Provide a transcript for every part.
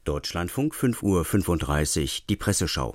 Deutschlandfunk 5:35 Uhr, die Presseschau.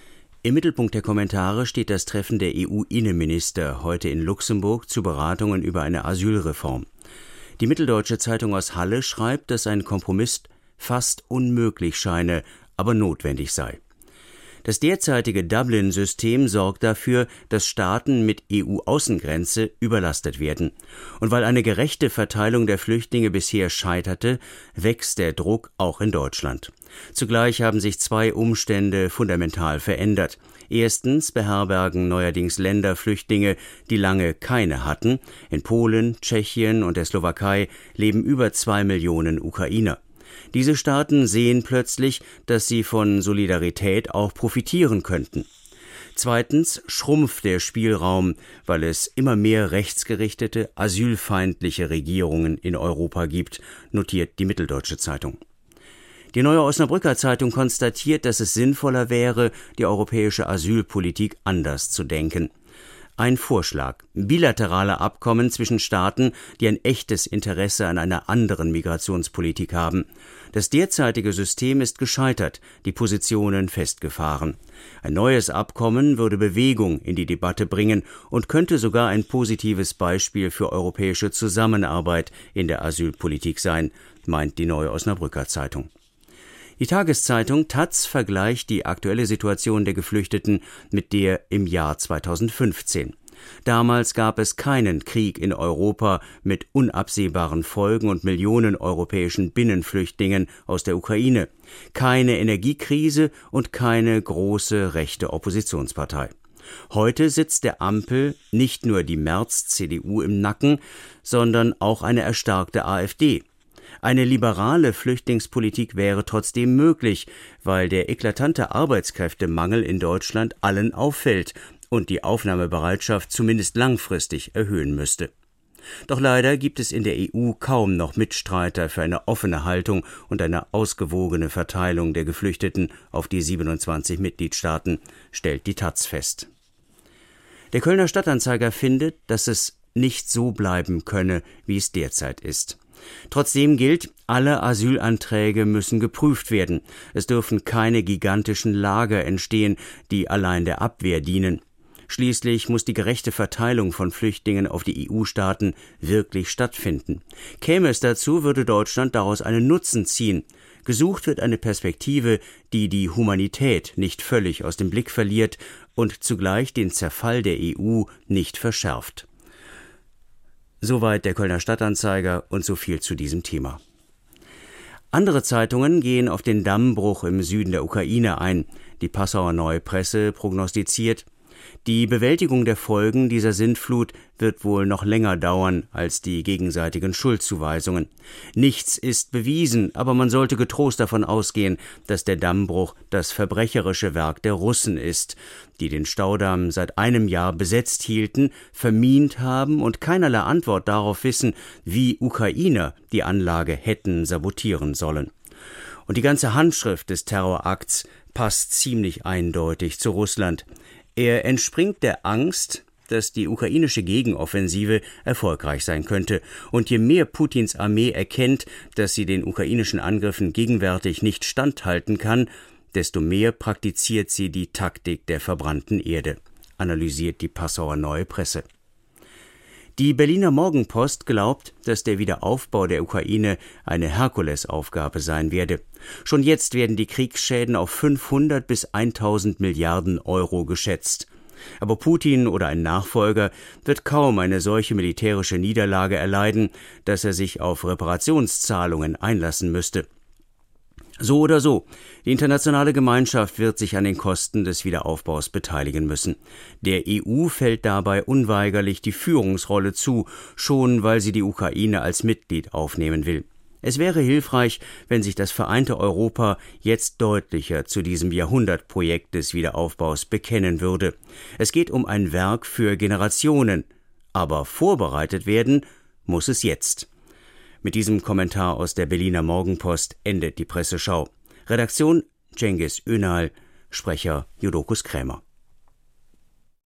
Im Mittelpunkt der Kommentare steht das Treffen der EU-Innenminister heute in Luxemburg zu Beratungen über eine Asylreform. Die Mitteldeutsche Zeitung aus Halle schreibt, dass ein Kompromiss fast unmöglich scheine, aber notwendig sei. Das derzeitige Dublin-System sorgt dafür, dass Staaten mit EU-Außengrenze überlastet werden. Und weil eine gerechte Verteilung der Flüchtlinge bisher scheiterte, wächst der Druck auch in Deutschland. Zugleich haben sich zwei Umstände fundamental verändert. Erstens beherbergen neuerdings Länder Flüchtlinge, die lange keine hatten. In Polen, Tschechien und der Slowakei leben über 2 Millionen Ukrainer. Diese Staaten sehen plötzlich, dass sie von Solidarität auch profitieren könnten. Zweitens schrumpft der Spielraum, weil es immer mehr rechtsgerichtete, asylfeindliche Regierungen in Europa gibt, notiert die Mitteldeutsche Zeitung. Die Neue Osnabrücker Zeitung konstatiert, dass es sinnvoller wäre, die europäische Asylpolitik anders zu denken. Ein Vorschlag: bilaterale Abkommen zwischen Staaten, die ein echtes Interesse an einer anderen Migrationspolitik haben. Das derzeitige System ist gescheitert, die Positionen festgefahren. Ein neues Abkommen würde Bewegung in die Debatte bringen und könnte sogar ein positives Beispiel für europäische Zusammenarbeit in der Asylpolitik sein, meint die Neue Osnabrücker Zeitung. Die Tageszeitung taz vergleicht die aktuelle Situation der Geflüchteten mit der im Jahr 2015. Damals gab es keinen Krieg in Europa mit unabsehbaren Folgen und Millionen europäischen Binnenflüchtlingen aus der Ukraine, keine Energiekrise und keine große rechte Oppositionspartei. Heute sitzt der Ampel nicht nur die Merz-CDU im Nacken, sondern auch eine erstarkte AfD. Eine liberale Flüchtlingspolitik wäre trotzdem möglich, weil der eklatante Arbeitskräftemangel in Deutschland allen auffällt und die Aufnahmebereitschaft zumindest langfristig erhöhen müsste. Doch leider gibt es in der EU kaum noch Mitstreiter für eine offene Haltung und eine ausgewogene Verteilung der Geflüchteten auf die 27 Mitgliedstaaten, stellt die taz fest. Der Kölner Stadtanzeiger findet, dass es nicht so bleiben könne, wie es derzeit ist. Trotzdem gilt, alle Asylanträge müssen geprüft werden. Es dürfen keine gigantischen Lager entstehen, die allein der Abwehr dienen. Schließlich muss die gerechte Verteilung von Flüchtlingen auf die EU-Staaten wirklich stattfinden. Käme es dazu, würde Deutschland daraus einen Nutzen ziehen. Gesucht wird eine Perspektive, die die Humanität nicht völlig aus dem Blick verliert und zugleich den Zerfall der EU nicht verschärft. Soweit der Kölner Stadtanzeiger und so viel zu diesem Thema. Andere Zeitungen gehen auf den Dammbruch im Süden der Ukraine ein. Die Passauer Neue Presse prognostiziert: Die Bewältigung der Folgen dieser Sintflut wird wohl noch länger dauern als die gegenseitigen Schuldzuweisungen. Nichts ist bewiesen, aber man sollte getrost davon ausgehen, dass der Dammbruch das verbrecherische Werk der Russen ist, die den Staudamm seit einem Jahr besetzt hielten, vermint haben und keinerlei Antwort darauf wissen, wie Ukrainer die Anlage hätten sabotieren sollen. Und die ganze Handschrift des Terrorakts passt ziemlich eindeutig zu Russland. Er entspringt der Angst, dass die ukrainische Gegenoffensive erfolgreich sein könnte. Und je mehr Putins Armee erkennt, dass sie den ukrainischen Angriffen gegenwärtig nicht standhalten kann, desto mehr praktiziert sie die Taktik der verbrannten Erde, analysiert die Passauer Neue Presse. Die Berliner Morgenpost glaubt, dass der Wiederaufbau der Ukraine eine Herkulesaufgabe sein werde. Schon jetzt werden die Kriegsschäden auf 500 bis 1000 Milliarden Euro geschätzt. Aber Putin oder ein Nachfolger wird kaum eine solche militärische Niederlage erleiden, dass er sich auf Reparationszahlungen einlassen müsste. So oder so, die internationale Gemeinschaft wird sich an den Kosten des Wiederaufbaus beteiligen müssen. Der EU fällt dabei unweigerlich die Führungsrolle zu, schon weil sie die Ukraine als Mitglied aufnehmen will. Es wäre hilfreich, wenn sich das vereinte Europa jetzt deutlicher zu diesem Jahrhundertprojekt des Wiederaufbaus bekennen würde. Es geht um ein Werk für Generationen, aber vorbereitet werden muss es jetzt. Mit diesem Kommentar aus der Berliner Morgenpost endet die Presseschau. Redaktion Cengiz Ünal, Sprecher Jodokus Krämer.